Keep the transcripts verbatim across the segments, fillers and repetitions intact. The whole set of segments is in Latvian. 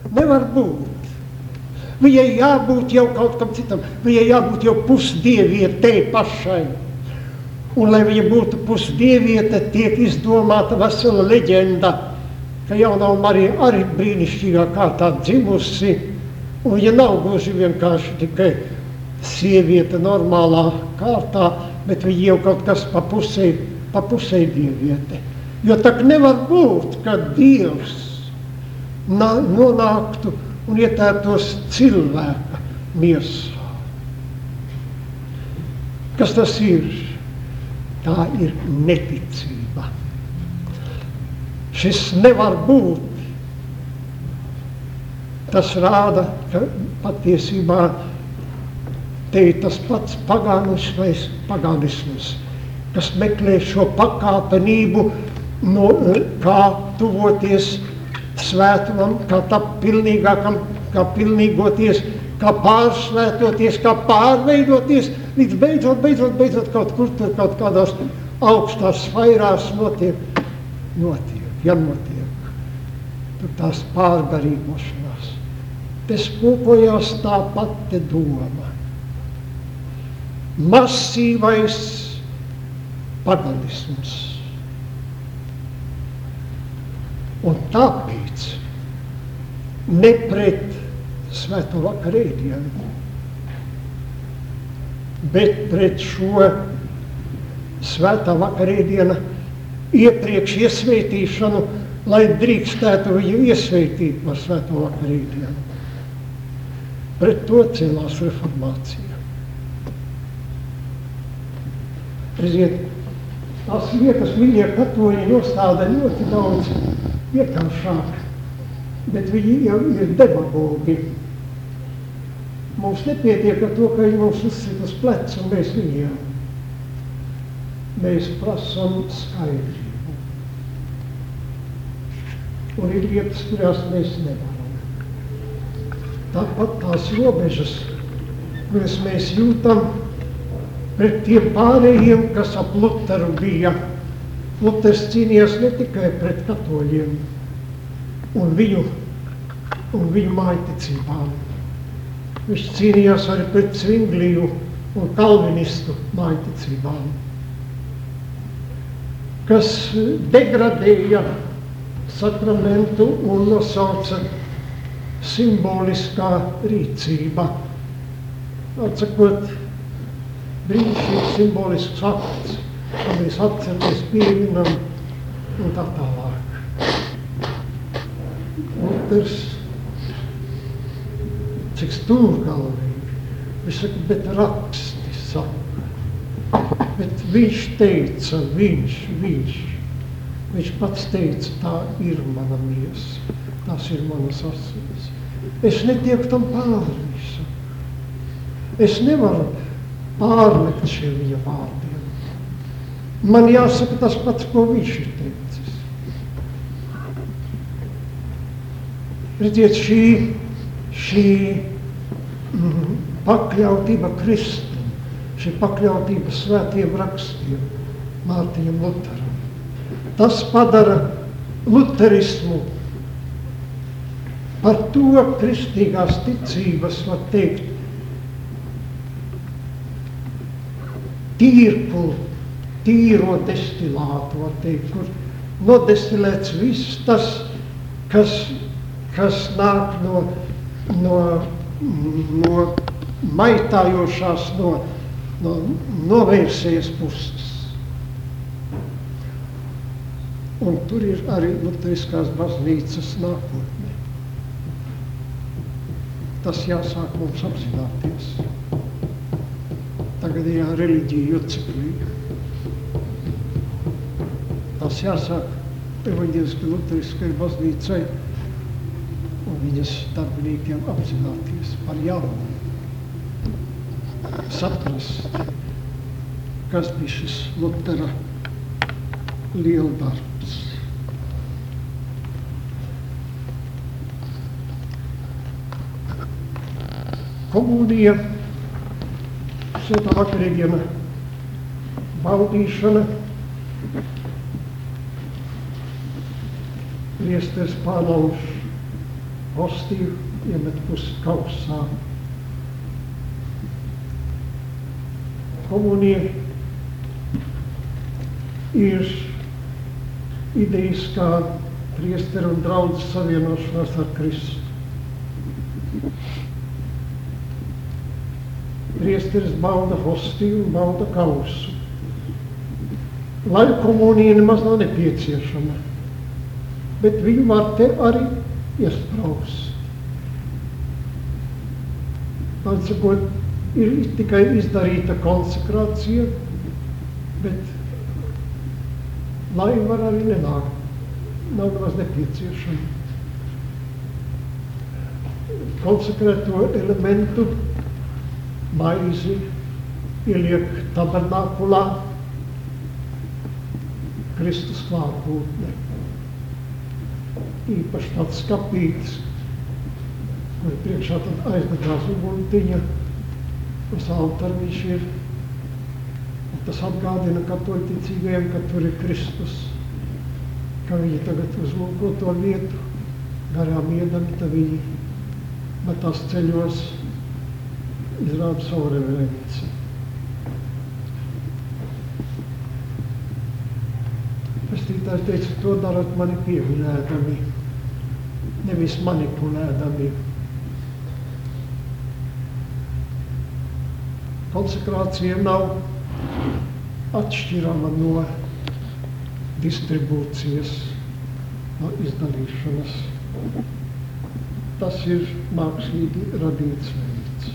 Nevar būt. Viņai jābūt jau kaut kam citam. Viņai jābūt jau pusdievietei pašai. Un, lai viņa būtu pusdieviete, tiek izdomāta vesela leģenda, ka jaunā Marija arī brīnišķīgā kārtā dzimusi, un viņa nav gluži vienkārši tikai sieviete normālā kārtā, bet viņa jau kaut kas pa pusei, pa pusei dieviete. Jo tak nevar būt, ka Dievs nonāktu un ietērtos cilvēka miesā. Kas tas ir? Tā ir neticība. Šis nevar būt. Tas rāda, ka patiesībā te ir tas pats pagānismais, pagānisms, kas meklē šo pakāpenību, no, kā tuvoties svētumam, kā tapt pilnīgākam, kā pilnīgoties, kā pārsvētoties, kā pārveidoties, līdz beidzot, beidzot, beidzot kaut kur tur kaut kādās augstās sfairās notiek, notiek, ja notiek. Tur tās pārgarīgošanās. Te spūkojās tā pati doma. Masīvais paganisms. Un tāpēc ne pret Svēto vakarēdienu, bet pret šo Svētā vakarēdiena iepriekš iesvētīšanu, lai drīkstētu viņu iesvētīt par Svēto vakarēdienu. Pret to cēlās reformācija. Redziet, tās vietas viņa katoļi nostāda ļoti daudz vienkāršāk, bet viņi jau ir demagogi. Mums nepietiek ar to, ka viņi mums uzsit uz plecu un mēs viņiem. Mēs prasam skaidrību. Un ir lietas, kurās mēs nevaram. Tāpat tās robežas, kuras mēs jūtam pret tiem pārējiem, kas ap Luteru bija. Luters cīnījās ne tikai pret katoļiem un viņu, un viņu mājticībām. Viņš cīnījās arī pret Zwingliju un kalvinistu mājticībām, kas degradēja sakramentu un nosauca simboliskā rīcība. Atsakot, brīnišķīgs simbolisks akts, ka mēs atceramies, pieminam un tā tālāk. Luters, cik stūrgalvīgi, viņš saka, bet raksti saka. Bet viņš teica, viņš, viņš, viņš pats teica, tā ir mana miesa, tās ir manas asins. Es netieku tam pāri visu. Es nevaru pārlikt šiem viņa vārdiem. Man jāsaka tas pats, ko viņš ir teicis. Redziet, šī, šī mm, pakļautība Kristum, šī pakļautība svētiem rakstiem, Mārtiņam Luteram, tas padara luterismu par to kristīgās ticības, var teikt, tīrku, tīro destilātu, var teikt, kur nodestilēts viss tas, kas, kas nāk no, no, no maitājošās, no, no novērsējas puses. Un tur ir arī luteriskās baznīcas nākotne. Tas jāsāk mums apzināties. Tagadējā reliģija juceklī. Tas jāsāk evaņģēliskai luteriskai baznīcai un viņas darbiniekiem apzināties par jaunu. Saprast, kas bija šis Lutera lieldarbs. Komunija, svētā vakarēdiena baudīšana, priesteris Pānauš hostiju iemet pusi kausā. Komunija ir idejas kā priesteru un draudzes savienošanās ar Kristu. Priesteris bauda hostiju un bauda kausu. Lai komunija nemaz nav nepieciešama, bet viņu var te arī iespraust. Tāds sakot, ir tikai izdarīta konsekrācija, bet lai var arī nenākt. Nav nemaz nepieciešama. Konsekrēto elementu maizi ieliek tabernākulā, Kristus klātbūtne. Īpaši tāds skapītis, kur priekšā tad aizdegās uguntiņa, uz altāra viņš ir. Un tas atgādina katoļticīgajiem, ka tur ir Kristus, ka viņi tagad uzlūko to vietu, garām iedami, tad viņi metās ceļos, izrāda savu reverenci. Pestītājs teica, to darat mani pievilēdami, nevis manipulēdami. Konsekrācija nav atšķirama no distribūcijas, no izdalīšanas. Tas ir mākslīgi radīts veids.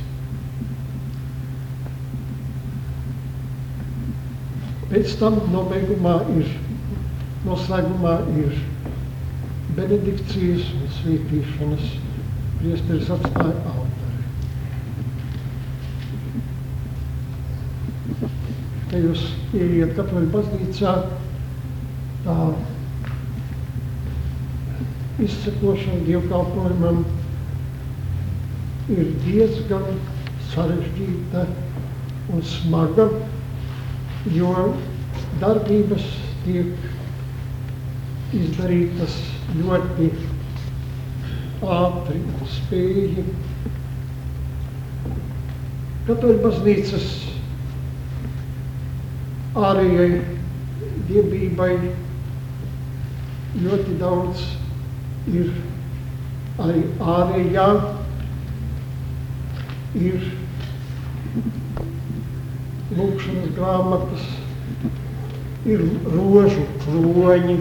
Pēc tam nobeigumā ir, noslēgumā ir benedikcijas un svītīšanas. Priesteris atstāja altari. Kad jūs ieiet katoļu baznīcā, tā izsekošana dievkalpojumam ir diezgan sarežģīta un smaga, jo darbības tiek izdarītas ļoti ātri un spēji. Katoļu baznīcas ārējai dievībai ļoti daudz ir arī ārējā, ir lūkšanas grāmatas, ir rožu kroņi,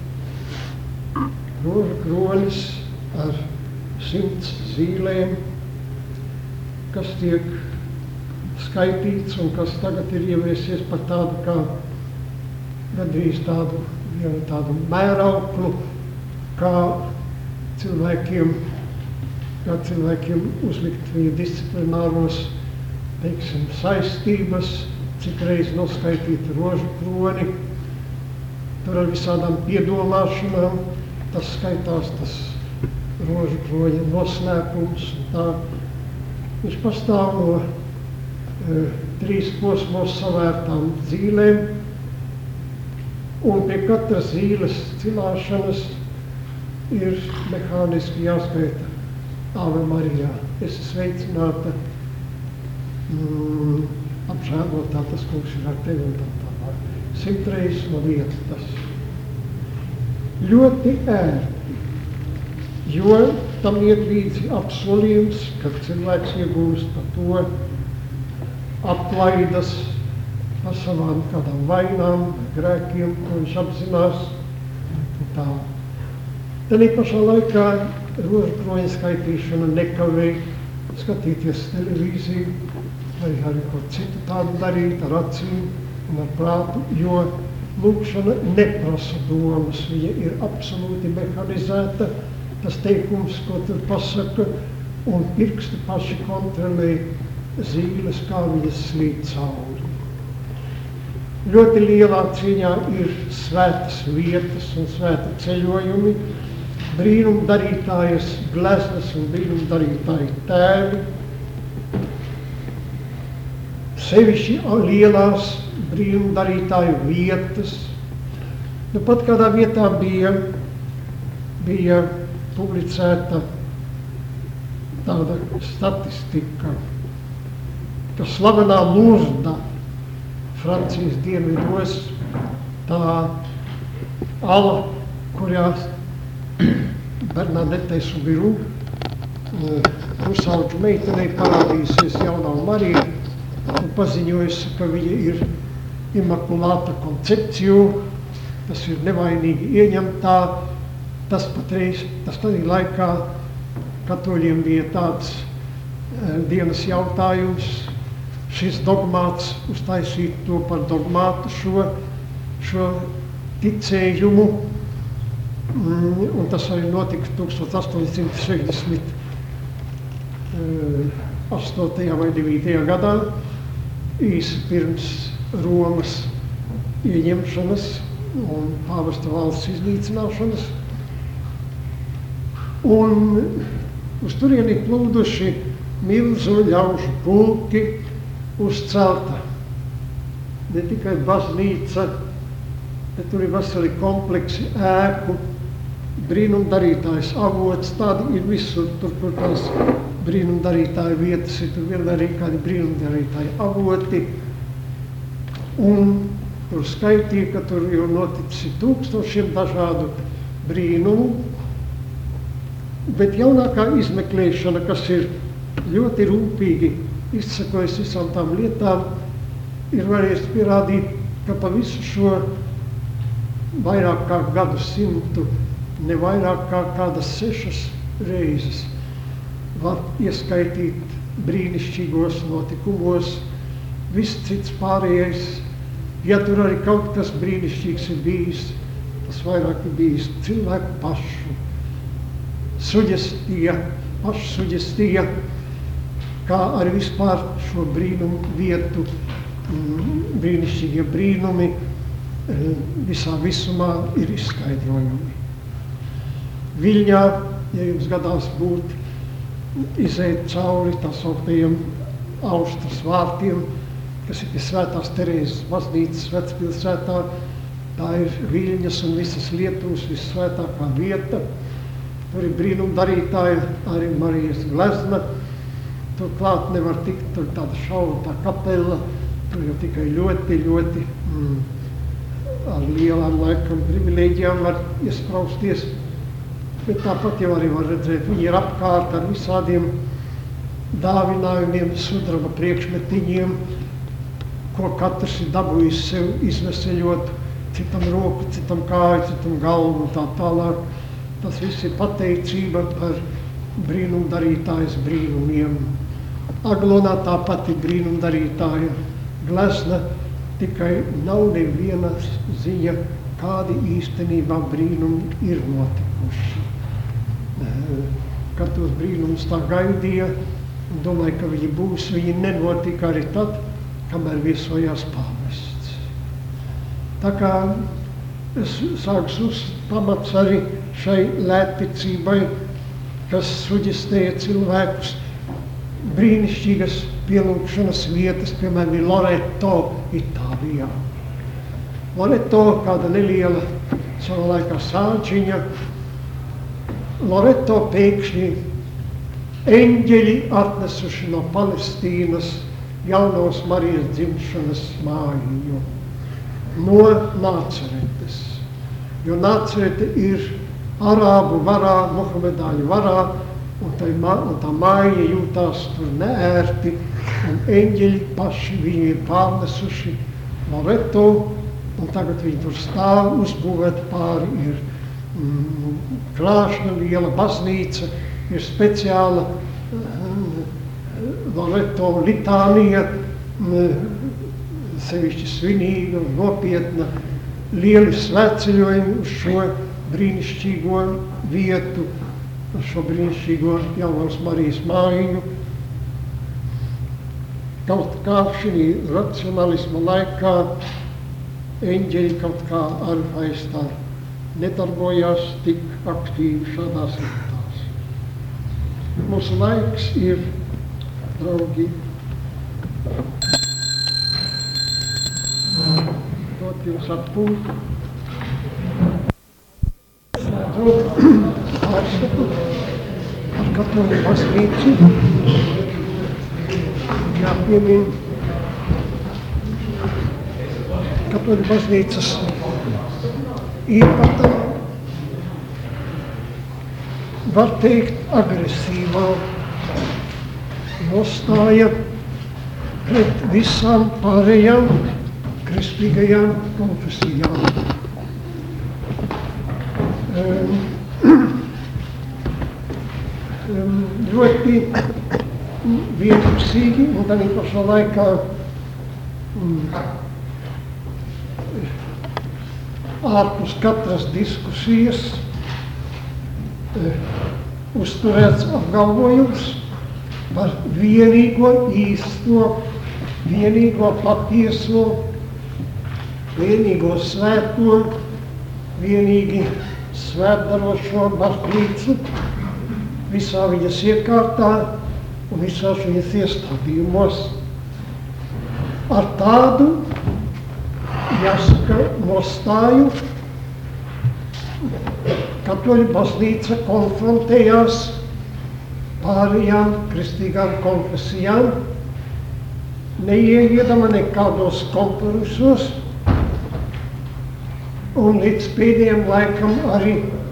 rožu kronis ar simts zīlēm, kas tiek skaitīts un kas tagad ir ieviesies par tādu kā gandrīz tādu, vienu tādu mērauklu, kā cilvēkiem, kā cilvēkiem uzlikt viņa disciplināros, teiksim, saistības, cik reiz noskaitīt rožu kroni, tur ar visādām piedomāšanām, tas skaitās tas rožu kroņa noslēpums un tā. Viņš pastāv no e, trīs posmos savērtām zīlēm, un pie katras zīles cilāšanas ir mehāniski jāskaita Ave Marijā. Esi sveicināta, mm, apžēlotā, tas kungs ir ar tevi un tā tālāk. Simtreiz no vietas. Ļoti ērti, jo tam iet līdzi apsolījums, kad cilvēks iegūst par to atlaidas par savām kādām vainām, grēkiem, ko viņš apzinās un tā. Tad pašā laikā rožu kroņa skaitīšana nekavē skatīties televīziju vai arī ko citu tādu darīt ar acīm un ar prātu, jo lūkšana neprasa domas, viņa ir absolūti mehanizēta, tas teikums, ko tur pasaka, un pirksti paši kontrolē zīles, kā viņas slīd cauri. Ļoti lielā cīņā ir svētas vietas un svēta ceļojumi, brīnumdarītājas gleznas un brīnumdarītāji tēvi, sevišķi lielās brīnumdarītāju vietas. Nu, pat kādā vietā bija, bija publicēta tāda statistika, ka slavenā Lurda Francijas dienvidos, tā ala, kurās Bernadetei Soubirous, pusauģu meitenei parādījusies jaunā Marija un paziņojusi, ka viņa ir Immaculata Conceptio, tas ir nevainīgi ieņemtā. Tas patreiz, tas tādā laikā katoļiem bija tāds e, dienas jautājums, šis dogmāts, uztaisīt to par dogmātu šo, šo ticējumu, mm, un tas arī notika tūkstoš astoņi simti sešdesmit astotajā vai devītajā gadā, īsi pirms Romas ieņemšanas un pāvesta valsts iznīcināšanas. Un uz turieni plūduši milzu ļaužu pulki uz celta. Ne tikai baznīca, bet tur ir veseli kompleksi ēku, brīnumdarītājs avots, tādi ir visur, tur, kur tās brīnumdarītāju vietas ir, tur vienmēr ir kādi brīnumdarītāji avoti. Un tur skaitīja, ka tur jau noticis tūkstošiem dažādu brīnumu, bet jaunākā izmeklēšana, kas ir ļoti rūpīgi izsekojas visām tām lietām, ir varējis pierādīt, ka pa visu šo vairāk kā gadu simtu, ne vairāk kā kādas sešas reizes var ieskaitīt brīnišķīgos notikumos, viss cits pārējais. Ja tur arī kaut kas brīnišķīgs ir bijis, tas vairāk ir bijis cilvēku pašu suģestija, pašu suģestija, kā arī vispār šo brīnumu vietu, brīnišķīgie brīnumi visā visumā ir izskaidrojumi. Viļņā, ja jums gadās būt, iziet cauri tā sauktajiem Austras vārtiem, kas ir pie Svētās Terēzes baznīcas vecpilsētā, tā ir Viļņas un visas Lietuvas vissvētākā vieta. Tur ir brīnumdarītāja, arī Marijas glezna. Turklāt nevar tikt, tur tāda šaura kapela, tur jau tikai ļoti, ļoti mm, ar lielām laikam privilēģijām var iesprausties. Bet tāpat jau arī var redzēt, viņi ir apkārt ar visādiem dāvinājumiem, sudraba priekšmetiņiem, ko katrs ir dabūjis sev izveseļot, citam roku, citam kāju, citam galvu un tā tālāk. Tas viss ir pateicība par brīnumdarītājas brīnumiem. Aglonā tāpat ir brīnumdarītāja glezna, tikai nav neviena ziņa, kādi īstenībā brīnumi ir notikuši. Kad tos brīnumus tā gaidīja, un domāju, ka viņi būs, viņi nenotika arī tad, kamēr viesojās pāvests. Tā kā es sāks uz pamats arī šai lētticībai, kas suģestēja cilvēkus, brīnišķīgas pielūgšanas vietas, piemēram, ir Loreto, Itālijā. Loreto, kāda neliela savā laikā sāģiņa, Loreto pēkšņi eņģeļi atnesuši no Palestīnas jaunos Marijas dzimšanas mājiņu, no Nāceretes. Jo Nācerete ir arābu varā, muhamedāņu varā, un tā, un tā māja jūtās tur neērti, un eņģeļi paši viņu ir pārnesuši Loreto, un tagad viņi tur stāv, uzbūvēt pāri, ir mm, krāšņa liela baznīca, ir speciāla mm, Loreto litānija, mm, sevišķi svinīga un nopietna, lieli svētceļojumi uz šo brīnišķīgo vietu, uz šo brīnišķīgo jaunās Marijas mājiņu. Kaut kā šī racionalisma laikā eņģeļi kaut kā arī vairs tā nedarbojās tik aktīvi šādās lietās. Mūsu laiks ir, draugi, dot jums atpūtu. Pārskatu par katoļu baznīcu, jāpiemin katoļu baznīcas īpatā, var teikt, agresīvā nostāja pret visām pārējām kristīgajām konfesijām. Um, um, ļoti vienpusīgi un tādā pašā laikā um, ārpus katras diskusijas uh, uzturēts apgalvojums par vienīgo īsto, vienīgo patieso, vienīgo svēto, vienīgi svētdarošo baznīcu visā viņas iekārtā un visās viņas iestādījumos. Ar tādu, jāsaka, nostāju katoļu baznīca konfrontējās pārējām kristīgām konfesijām, neieiedama nekādos kompromisos, un līdz pēdējiem laikam arī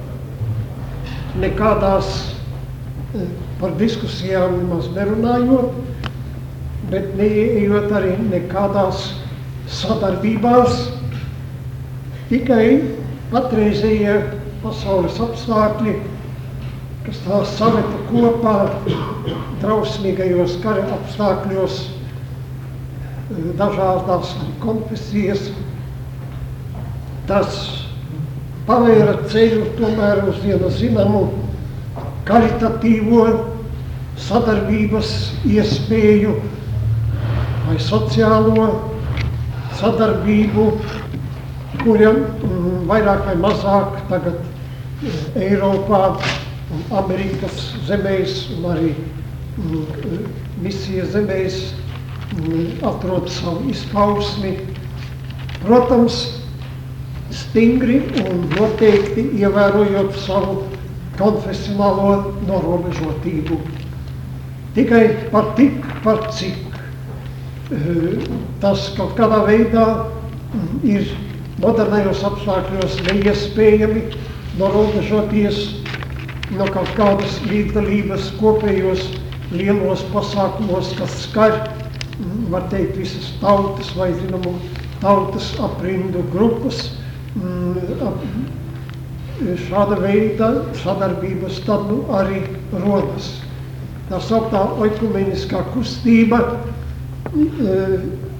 nekādās par diskusijām nemaz nerunājot, bet neieejot arī nekādās sadarbībās, tikai patreizējie pasaules apstākļi, kas tās saveta kopā drausmīgajos kara apstākļos, dažādās konfesijas, tas pavēra ceļu tomēr uz vienu zināmu karitatīvo sadarbības iespēju vai sociālo sadarbību, kura mm, vairāk vai mazāk tagad Eiropā un Amerikas zemēs un arī mm, misijas zemēs mm, atrod savu izpausmi. Protams, stingri un noteikti ievērojot savu konfesionālo norobežotību. Tikai par tik, par cik tas kaut kādā veidā ir modernajos apstākļos neiespējami norobežoties no kaut kādas līdzdalības kopējos lielos pasākumos, kas skar, var teikt, visas tautas vai, zināmu, tautas aprindu grupas. Šāda veida sadarbības tad nu arī rodas. Tā sauktā oikumeniskā kustība uh,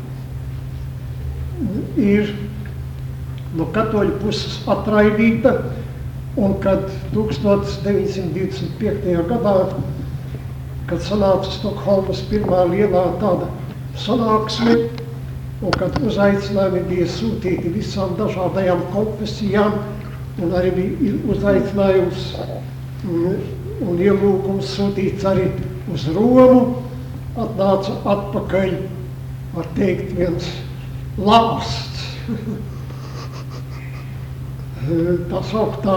ir no katoļu puses atraidīta, un kad tūkstoš deviņsimt divdesmit piektajā gadā, kad sanāca Stokholmas pirmā lielā tāda sanāksme, un kad uzaicinājumi bija sūtīti visām dažādajām konfesijām, un arī bija uzaicinājums un ielūkums sūtīts arī uz Romu, atnāca atpakaļ, var teikt, viens lāsts. Tā sauktā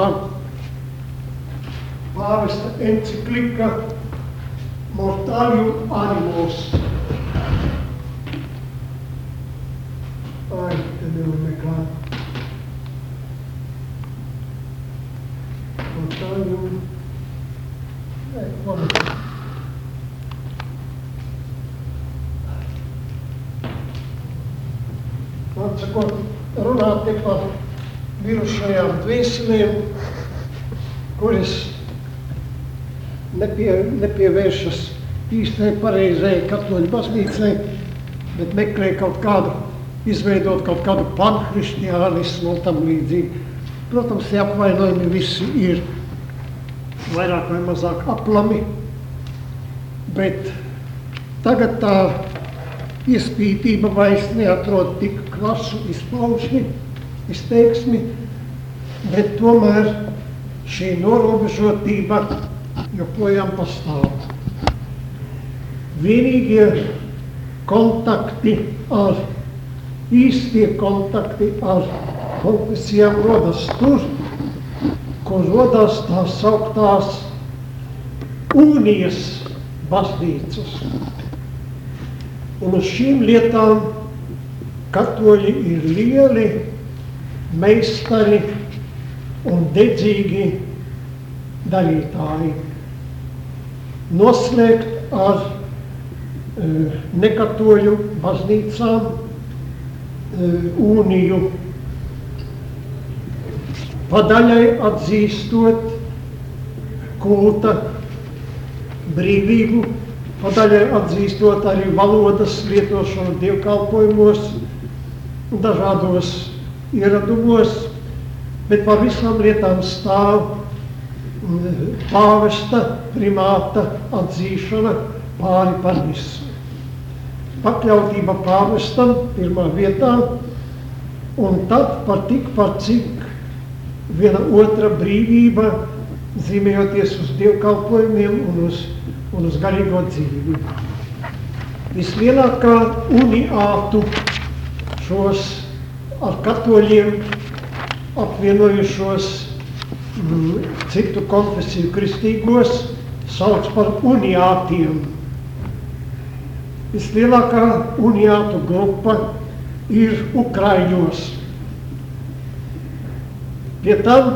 pāvesta enciklika Mortalium Animos. Ai, te nevar nekā. Mortalium... Ei, man... Man sakot, runāt te par mirušajām dvēselēm, kuras nepie, nepievēršas īstai pareizai katoļu baznīcai, bet meklē kaut kādu, izveidot kaut kādu panhristiānismu un tam līdzīgi. Protams, tie apvainojumi visi ir vairāk vai mazāk aplami, bet tagad tā iespītība vairs neatrod tik klasu izpausmi, izteiksmi, bet tomēr šī norobežotība joprojām pastāv. Vienīgie kontakti ar, īstie kontakti ar konfesijām rodas tur, kur rodas tās sauktās Unijas baznīcas. Un uz šīm lietām katoļi ir lieli meistari un dedzīgi darītāji. Noslēgt ar e, nekatoļu baznīcām e, uniju, padaļai atzīstot kulta brīvību, padaļai atzīstot arī valodas lietošanu dievkalpojumos, dažādos ieradumos, bet par visām lietām stāv pāvesta primāta atzīšana pāri par visu. Pakļautība pāvestam pirmā vietā, un tad par tik par cik viena otra brīvība, zīmējoties uz dievkalpojumiem un uz, un uz garīgo dzīvi. Vislielākā uniātu šos ar katoļiem apvienojušos mm, citu konfesiju kristīgos sauc par uniātiem. Vislielākā uniātu grupa ir Ukraiņos. Pie tam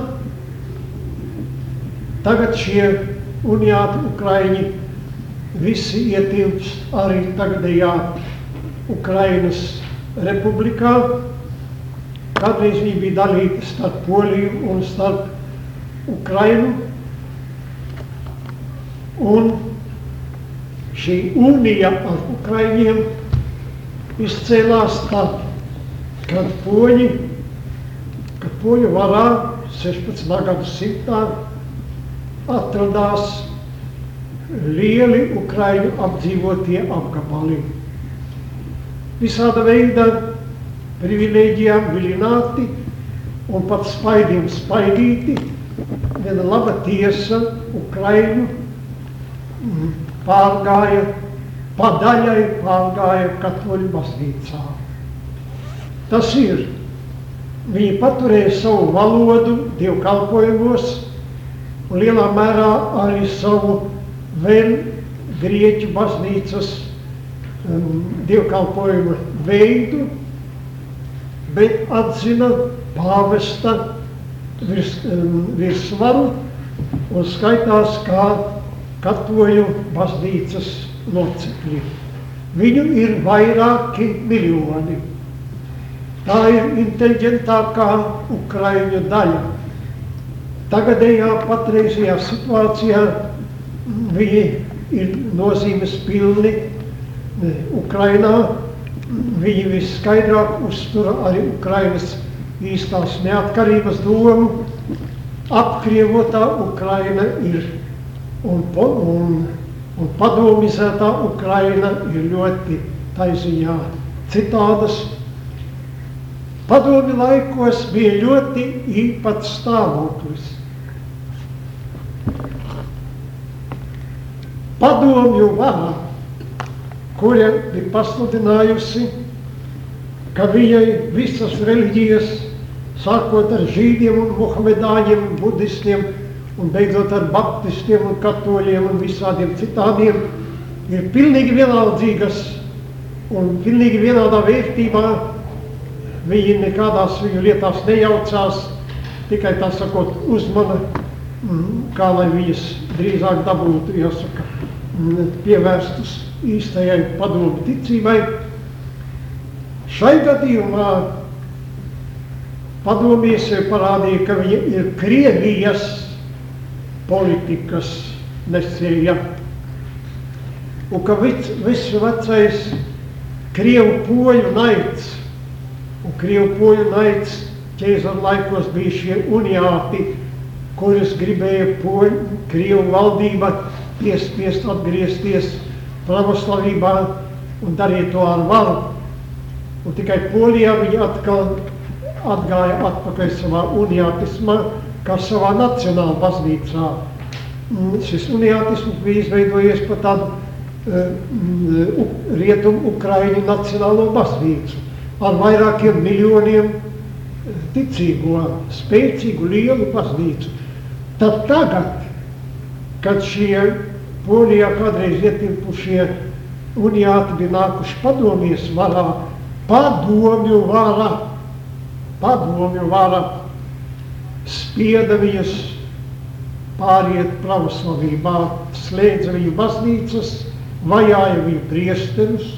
tagad šie uniāti Ukraiņi visi ietilpst arī tagadējā Ukrainas republikā. Kādreiz viņi bija dalīti starp Poliju un starp Ukrainu. Un šī unija ar Ukraiņiem izcēlās tad, kad poļi, kad poļu varā sešpadsmitā gadsimtā atradās lieli Ukraiņu apdzīvotie apgabali. Visāda veida privilēģijām vilināti un pat spaidiem spaidīti, viena laba tiesa Ukraiņu pārgāja, padaļai pārgāja katoļu baznīcā. Tas ir, viņi paturēja savu valodu dievkalpojumos un lielā mērā arī savu vēl grieķu baznīcas um, dievkalpojuma veidu, bet atzina pāvesta virs, um, virsvaru un skaitās kā katoļu baznīcas locekļi. Viņu ir vairāki miljoni. Tā ir inteliģentākā Ukraiņu daļa. Tagadējā patreizajā situācijā viņi ir nozīmes pilni Ukrainā. Viņi visskaidrāk uztura arī Ukrainas īstās neatkarības domu. Apkrievotā Ukraina ir un, un, un padomizētā Ukraina ir ļoti taiziņā citādas. Padomi laikos bija ļoti īpats stāvoklis. Padomju vara, kura bija pasludinājusi, ka viņai visas reliģijas, sākot ar žīdiem un muhamedāņiem un budistiem, un beidzot ar baptistiem un katoļiem un visādiem citādiem, ir pilnīgi vienaldzīgas un pilnīgi vienādā vērtībā. Viņi nekādās viņu lietās nejaucās, tikai tā sakot uzmana, kā lai viņas drīzāk dabūtu, jāsaka, pievērstas īstajai padomu ticībai. Šai gadījumā padomie sev parādīja, ka viņa ir Krievijas politikas nesēja, un ka viss vecais Krievu poļu naids, un Krievu poļu naids ķēzara laikos bija šie uniāti, kurus gribēja poļu, Krievu valdība piespiest atgriezties pravoslavībā un darīt to ar varu. Un tikai Polijā viņi atkal atgāja atpakaļ savā uniātismā, kā savā nacionāla baznīcā. Šis uniātisms bija izveidojies par tādu uh, rietumu Ukraiņu nacionālo baznīcu ar vairākiem miljoniem ticīgo, spēcīgu, lielu baznīcu. Tad tagad, kad šie Polijā kādreiz ietilpušie uniāti bija nākuši padomjas varā, padomju vara, padomju vara spieda viņus pāriet pravoslavībā, slēdza viņu baznīcas, vajāja viņu priesterus.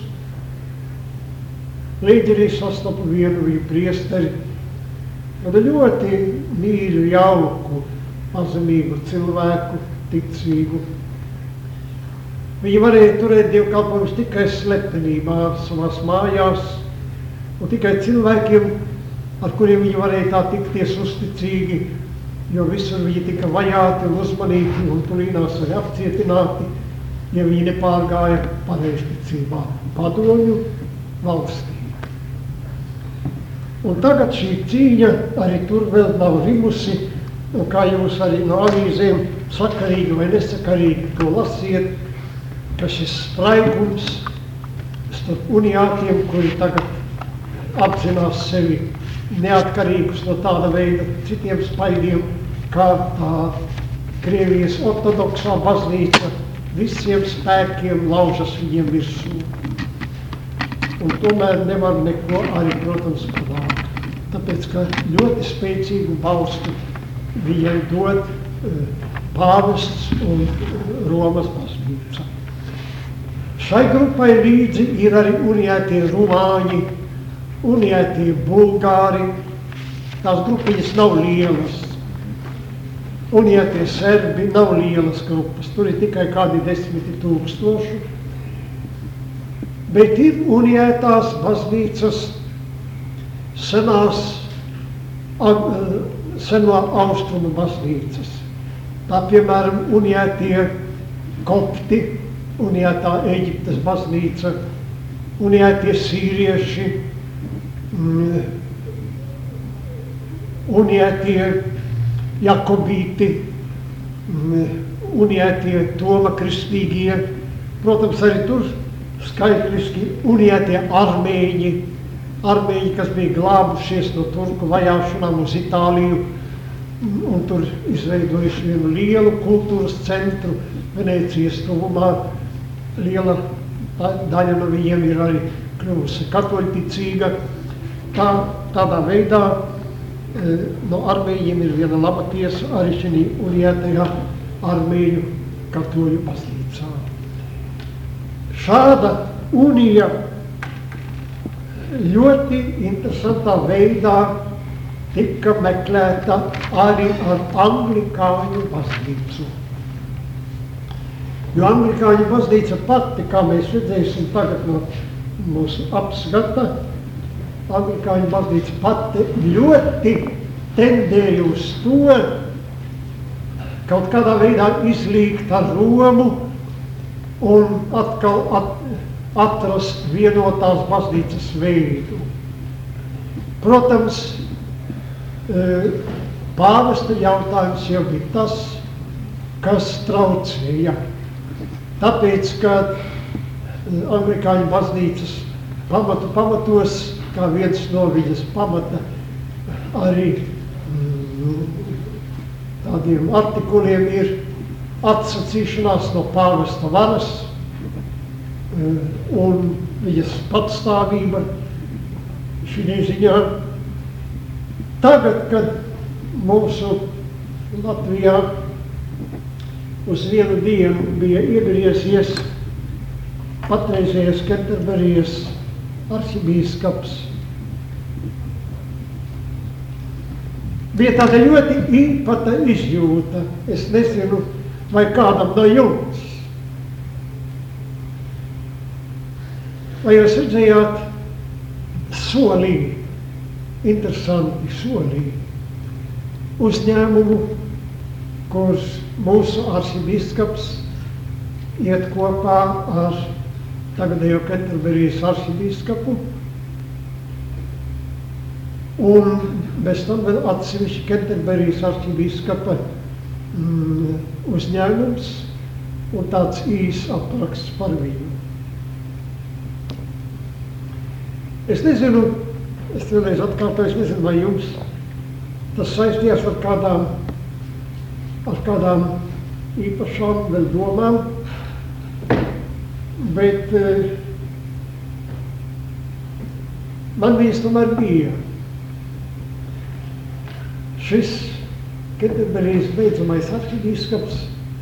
Līdz arī sastapu vienu viņu priesteri, kādu ļoti mīļu, jauku, pazemīgu cilvēku, ticīgu. Viņi varēja turēt dievkalpojumus tikai slepenībā, savās mājās, un tikai cilvēkiem, ar kuriem viņi varēja tā tikties uzticīgi, jo visur viņi tika vajāti un uzmanīti un tulīnās arī apcietināti, ja viņi nepārgāja pareizticībā padomju valstī. Un tagad šī cīņa arī tur vēl nav rimusi, un kā jūs arī no avīzēm sakarīgi vai nesakarīgi to lasiet, ka šis spraigums starp uniātiem, kuri tagad apzinās sevi neatkarīgus no tāda veida citiem spaidiem, kā tā Krievijas ortodoksā baznīca visiem spēkiem laužas viņiem virsū. Un tomēr nevar neko arī, protams, panākt. Tāpēc, ka ļoti spēcīgu balstu viņai dod uh, pāvests un Romas baznīca. Šai grupai līdzi ir arī uniētie rumāņi, uniētie bulgāri. Tās grupiņas nav lielas. Uniētie serbi nav lielas grupas. Tur ir tikai kādi desmiti tūkstoši. Bet ir uniētās baznīcas senās, seno austrumu baznīcas. Tā, piemēram, uniētie kopti, uniētā Eģiptes baznīca, uniētie sīrieši, uniētie jakobīti, uniētie Toma kristīgie, protams, arī tur skaitliski uniētie armēņi, armēņi, kas bija glābušies no turku vajāšanām uz Itāliju, un tur izveidojuši vienu lielu kultūras centru Venēcijas tuvumā. Liela daļa no viņiem ir arī kļuvusi katoļticīga. Tā, tādā veidā no armēņiem ir viena laba tiesa arī šī uniētajā armēņu katoļu baznīcā. Šāda unija ļoti interesantā veidā tika meklēta arī ar anglikāņu baznīcu. Jo anglikāņu baznīca pati, kā mēs redzēsim tagad no mūsu apskata, anglikāņu baznīca pati ļoti tendēja uz to kaut kādā veidā izlīgt ar Romu un atkal at, atrast vienotās baznīcas veidu. Protams, pāvesta jautājums jau bija tas, kas traucēja. Tāpēc, ka anglikāņu baznīcas pamatu pamatos, kā viens no viņas pamata, arī tādiem artikuliem ir atsacīšanās no pāvesta varas un viņas patstāvība šī ziņā. Tagad, kad mūsu Latvijā uz vienu dienu bija iegriezies patreizējais Kenterberijas arhibīskaps, bija tāda ļoti īpata izjūta. Es nezinu, vai kādam no jums. Vai jūs redzējāt solī, interesanti solī, uzņēmumu, kurš mūsu arhibīskaps iet kopā ar tagadējo Kenterberijas arhibīskapu, un bez tam vēl atsevišķi Kenterberijas arhibīskapa mm, uzņēmums un tāds īs apraksts par viņu. Es nezinu, es vēlreiz atkārtoju, es nezinu, vai jums tas saistījās ar kādām, ar kādām īpašām vēl domām, Bet man viens tomēr bija šis Kenterberijas beidzamais arhibīskaps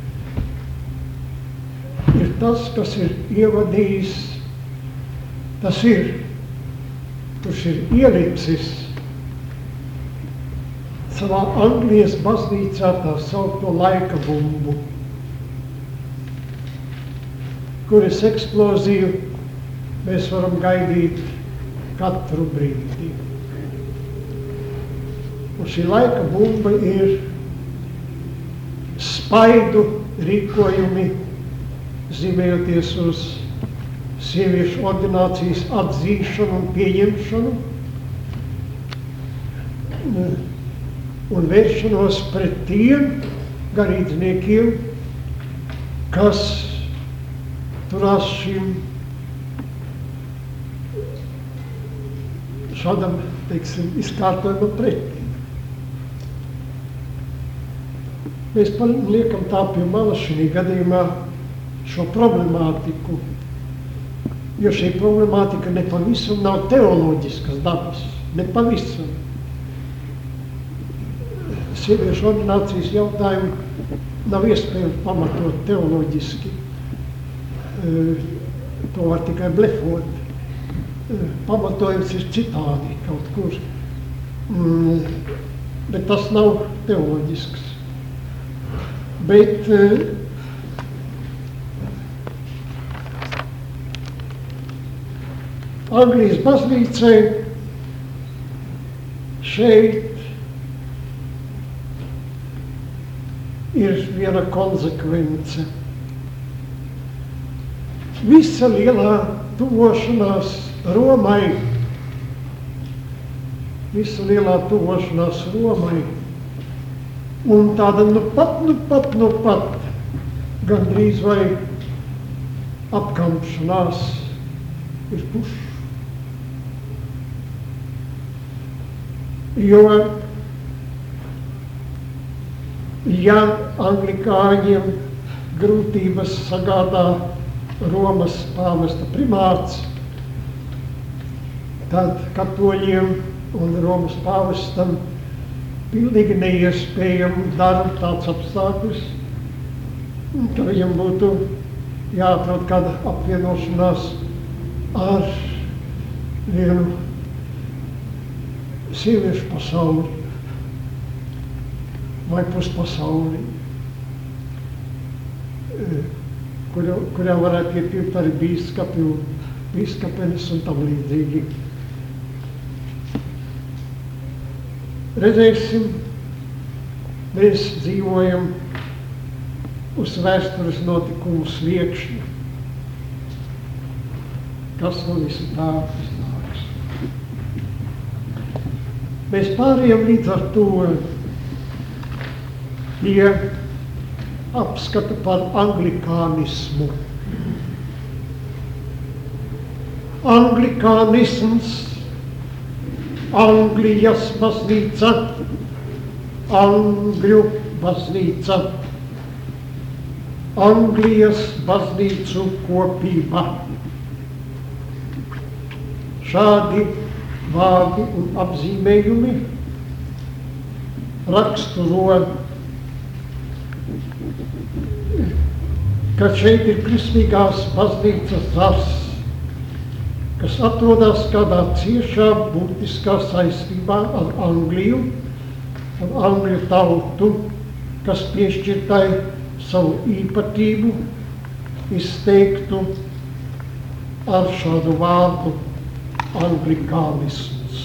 ir tas, kas ir ievadījis, tas ir, kurš ir ielipsis savā Anglijas baznīcā tā saukto laika bumbu, kuras eksploziju mēs varam gaidīt katru brīdi. Un šī laika bumba ir spaidu rīkojumi, zīmējoties uz sieviešu ordinācijas atzīšanu un pieņemšanu un vēršanos pret tiem garīdzniekiem, kas turās šim šādam, teiksim, izkārtojumam pretī. Mēs liekam tā pie malas šī gadījumā šo problemātiku, jo šī problemātika nepavisam nav teoloģiskas dabas, nepavisam. Sieviešu ordinācijas jautājumu nav iespējams pamatot teoloģiski. To var tikai blefot. Pamatojums ir citādi kaut kur, bet tas nav teoloģisks. Bet Anglijas baznīcai šeit ir viena konsekvence. Visa lielā tuvošanās Romai, visa lielā tuvošanās Romai, un tāda nu pat, nu pat, nu pat, gandrīz vai apkampšanās ir puš. Jo, ja anglikāņiem grūtības sagādā Romas pāvesta primāts, tad katoļiem un Romas pāvestam pilnīgi neiespējami dara tāds apstākļus, ka viņam būtu jāatrod kāda apvienošanās ar vienu sieviešu pasauli vai puspasauli, kurā, kurā varētu ietilpt arī bīskapi un bīskapenes un tam līdzīgi. Redzēsim, mēs dzīvojam uz vēstures notikumu sliekšņa. Kas no visu tā iznāks? Mēs pārējām līdz ar to pie apskata par anglikānismu. Anglikānisms, Anglijas baznīca, Angļu baznīca, Anglijas baznīcu kopība. Šādi vārdi un apzīmējumi raksturo, ka šeit ir kristīgās baznīcas zars, kas atrodas kādā ciešā būtiskā saistībā ar Angliju un Angļu tautu, kas piešķirtai savu īpatību izteiktu ar šādu vārdu anglikānisms.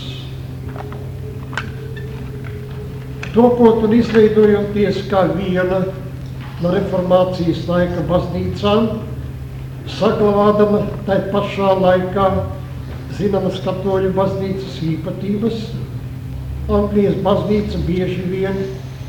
Topot un izveidojoties kā viena no reformācijas laika baznīcām, saglabādama tai pašā laikā zināmas katoļu baznīcas īpatības, Anglijas baznīca bieži vien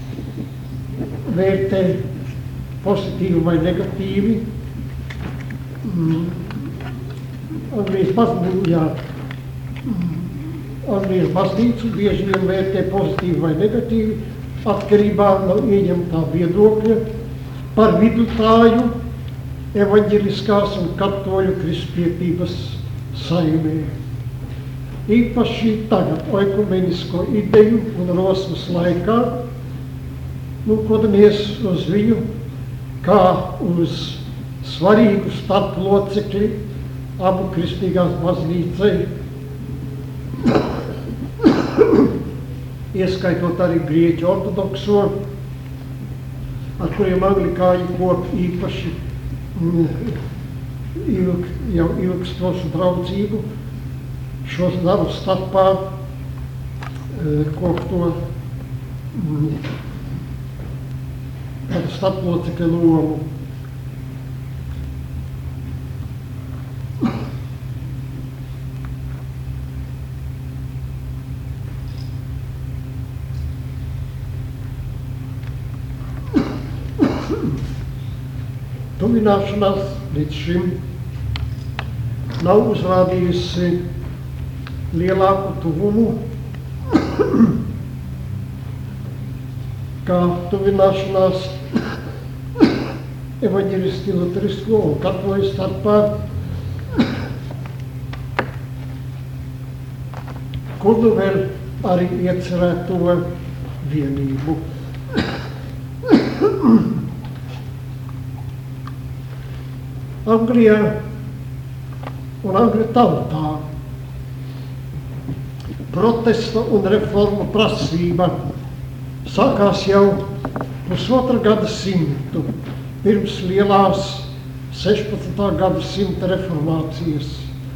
vērtē pozitīvi vai negatīvi. Mm. Anglijas baznīca, jā, Anglijas baznīcu bieži vien vērtē pozitīvi vai negatīvi, atkarībā no ieņemtā viedokļa par vidutāju evaņģeliskās un katoļu kristietības saimē. Īpaši tagad oikumenisko ideju un rosmas laikā lūkodamies uz viņu kā uz svarīgu starplocekli abu kristīgās baznīcai, ieskaitot arī grieķu ortodokso, ar kuriem anglikāņi kop īpaši mm, ilg, jau ilgstošu draudzību, šos daru starpā e, kop to mm, tādu starplocekļa lomu. Tuvināšanās līdz šim nav uzrādījusi lielāku tuvumu kā tuvināšanās evaņģelisti luterisko un katoļu starpā, kur nu vēl arī iecerēto vienību. Anglijā un Angļu tautā protesta un reformu prasība sākās jau pusotra gadsimtu pirms lielās sešpadsmitā gadsimta reformācijas.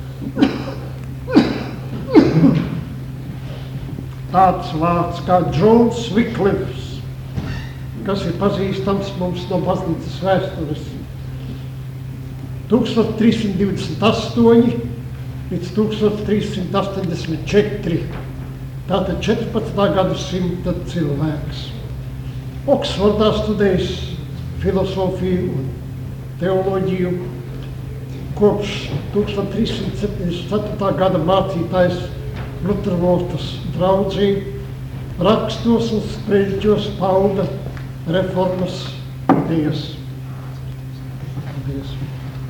Tāds vārds kā Džons Viklifs, kas ir pazīstams mums no baznīcas vēstures. tūkstoš trīssimt divdesmit astoņi līdz tūkstoš trīssimt astoņdesmit četri, tātad četrpadsmitā gadsimta cilvēks. Oksfordā studējis filosofiju un teoloģiju, kopš tūkstoš trīssimt septiņdesmit ceturtā gada mācītājs Lutervotas draudzī, rakstos un sprediķos pauda reformas idejas. Idejas.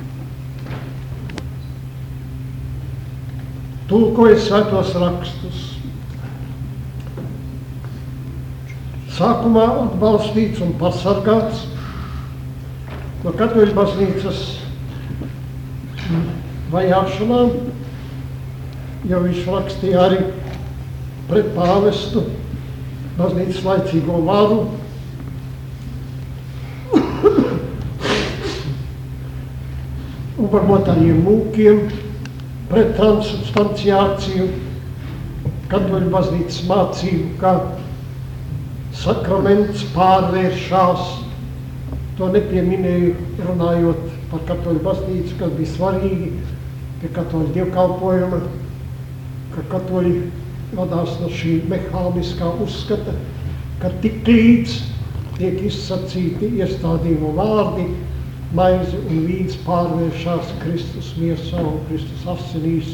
Tulkoja svētos rakstus. Sākumā atbalstīts un pasargāts no katoļu baznīcas vajāšanām, jo viņš rakstīja arī pret pāvestu baznīcas laicīgo varu. Un varbūt arī mūkiem, pret transubstanciāciju, katoļu baznīcas mācību, kā sakraments pārvēršās. To nepieminēju, runājot par katoļu baznīcu, kas bija svarīgi, pie katoļu dievkalpojuma, ka katoļi vadās no šī mehāniskā uzskata, ka tik līdz tiek izsacīti iestādījumu vārdi, maize un vīns pārvēršās Kristus miesā un Kristus asinīs.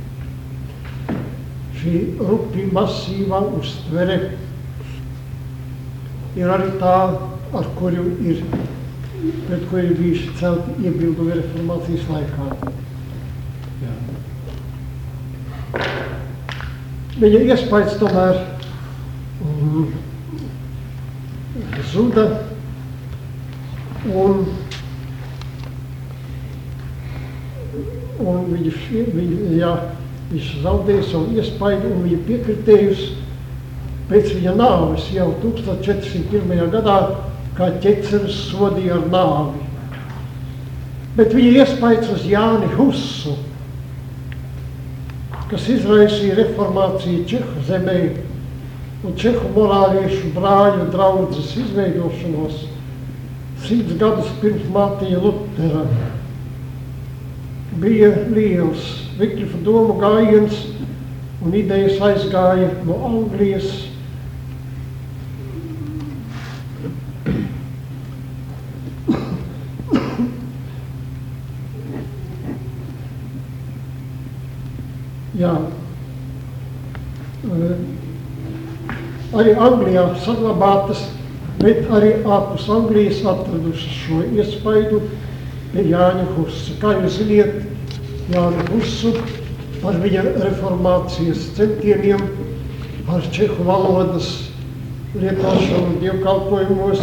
Šī rupi masīvā uztvere ir arī tā, ar kuru ir, pret kuru ir bijuši celti iebildumi reformācijas laikā. Jā. Viņa iespējas tomēr mm, zuda un un viņš, viņ, jā, viņš zaudēja savu iespaidu un viņa piekritējusi pēc viņa nāves jau tūkstoš četri simt pirmajā gadā, kā ķeceris sodīja ar nāvi. Bet viņa iespaids uz Jāni Husu, kas izraisīja reformāciju Čehu zemē un Čehu morāliešu brāļu draudzes izveidošanos simts gadus pirms Mārtiņa Lutera, bija liels. Viklifa domu gājiens un idejas aizgāja no Anglijas jā. Arī Anglijā saglabātas, bet arī ārpus Anglijas atradušas šo iespaidu pie Jāņa Husa. Kā jūs ziniet, Jāņa Husu par viņa reformācijas centieniem, par čehu valodas lietošanu dievkalpojumos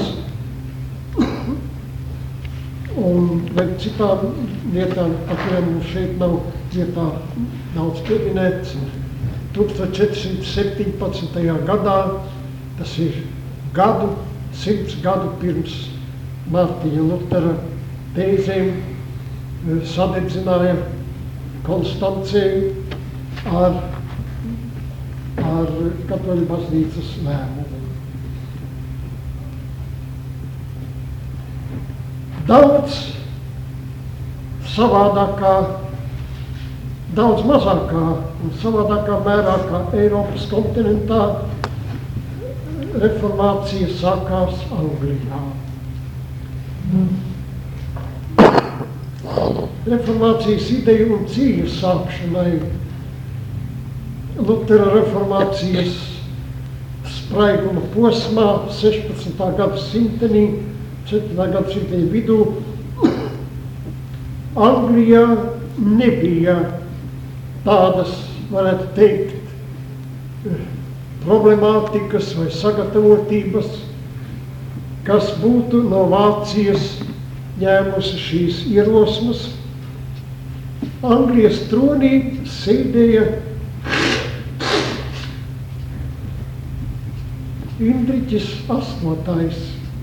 un citām lietām, par kuriem mums šeit nav vietā daudz pieminēts. tūkstoš četri simti septiņpadsmitajā gadā, tas ir gadu, simts gadu pirms Mārtiņa Lutera tēzēm, sadedzināja Konstancēju ar, ar Katoļu baznīcas lēmumu. Daudz savādākā, daudz mazākā un savādākā mērā kā Eiropas kontinentā reformācija sākās Anglijā. Reformācijas ideju un cīņu sākšanai Lutera reformācijas spraiguma posmā sešpadsmitā gadsimtenī, septiņdesmitā gadsimtenī vidū Anglijā nebija tādas, varētu teikt, problemātikas vai sagatavotības, kas būtu no Vācijas ņēmusi šīs ierosmes. Anglijas tronī sēdēja Indriķis astotais.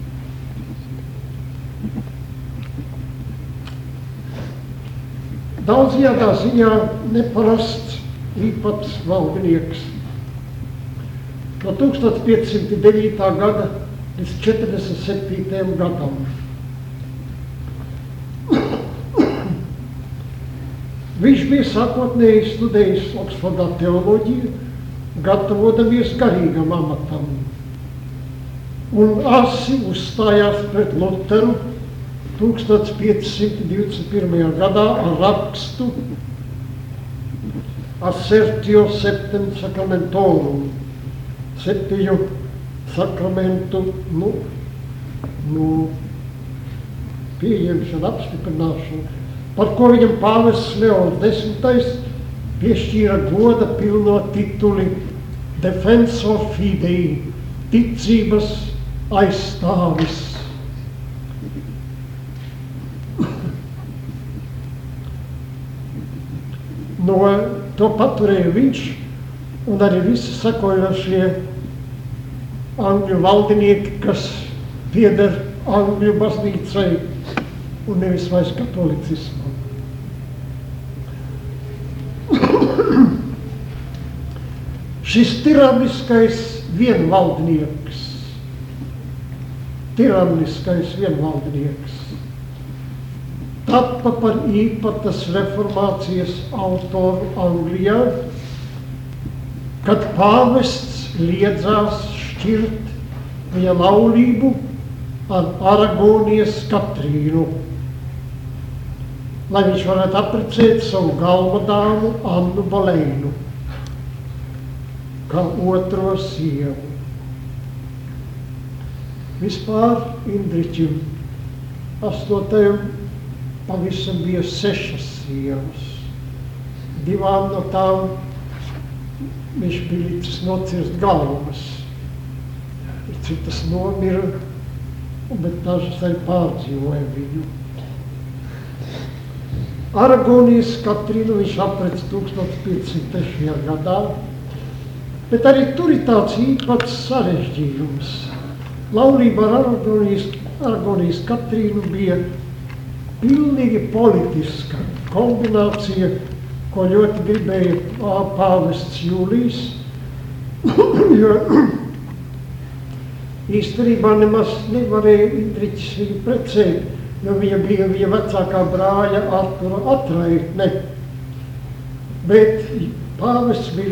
Daudzajā ziņā neparasts īpats valdinieks. No tūkstoš pieci simti devītā gada līdz četrdesmit septītajam gadam. Viņš bija sākotnēji studējis Oksfordā teoloģiju, gatavodamies garīgam amatam. Un asi uzstājās pret Luteru tūkstoš pieci simti divdesmit pirmajā gadā ar rakstu Assertio Septem Sacramentorum, septiņu sakramentu, nu, nu, pieņemšanu, apstiprināšanu, par ko viņam pāvests Leons desmitais piešķīra goda pilno tituli Defensor Fidei, ticības aizstāvis. No to paturēja viņš un arī visi sekojošie angļu valdinieki, kas pieder Angļu baznīcai un nevis vairs katolicismam. Šis tiraniskais vienvaldnieks, tiraniskais vienvaldnieks tappa par īpatas reformācijas autoru Anglijā, kad pāvests liedzās šķirt viņa laulību ar Aragonijas Katrīnu, lai viņš varētu apprecēt savu galvadāmu Annu Boleinu kā otro sievu. Vispār Indriķim astotajam pavisam bija sešas sievas. Divām no tām viņš bija līdz nocirst galvas. Citas nomira, bet dažas arī pārdzīvoja viņu. Aragonijas Katrīnu viņš aprec tūkstoš pieci simti trešajā gadā, bet arī tur ir tāds īpats sarežģījums. Laulība ar Aragonijas, Aragonijas Katrīnu bija pilnīgi politiska kombinācija, ko ļoti gribēja pāvests Jūlijs, jo īstenībā nemaz nevarēja Indriķis viņu precēt, jo viņa bija viņa vecākā brāļa Artura atraitne. Bet pāvests bija